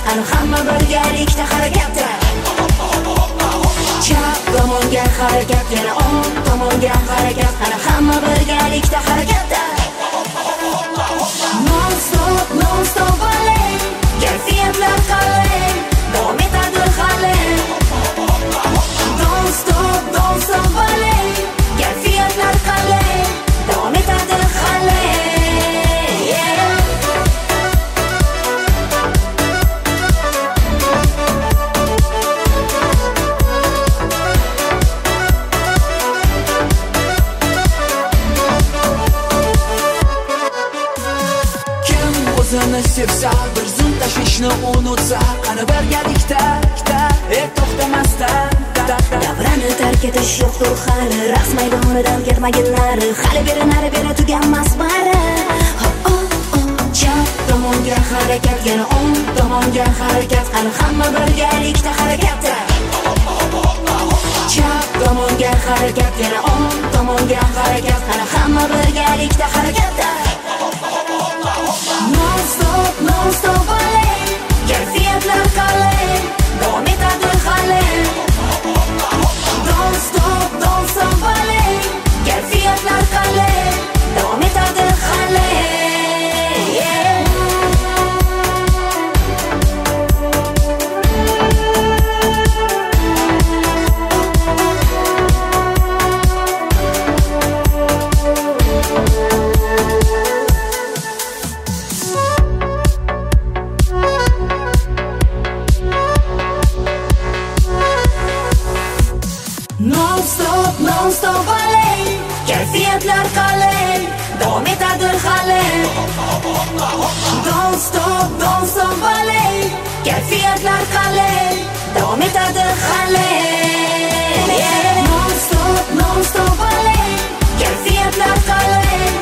qani hamma birgalikda harakatda. Chap tomonga harakat, yana o'ng tomonga harakat, qani hamma birgalikda harakatda. Non stop balay, kayfiyatlar qalay, davom etadi hali. Don't stop balay, kayfiyatlar qalay, davom etadi hali. O'zini sevsa, bir zum tashvishni unutsa, qani birgalikda, to'xtamasdan Davrani tark etish yo'qdir hali, raqs maydonidan ketmaginlar, hali beri nari beri tuganmas bari. Chap tomonga harakat, yana o'ng tomonga harakat, qani hamma birgalikda harakatda. Chap tomonga harakat, yana o'ng tomonga harakat, qani hamma birgalikda harakatda. Non stop balay, kayfiyatlar qalay, davom etadi hali. Don't stop balay, kayfiyatlar qalay, davom etadi hali. Non stop balay, kayfiyatlar qalay, davom etadi hali. Don't stop balay, kayfiyatlar qalay, davom etadi hali. Non stop balay, kayfiyatlar qalay,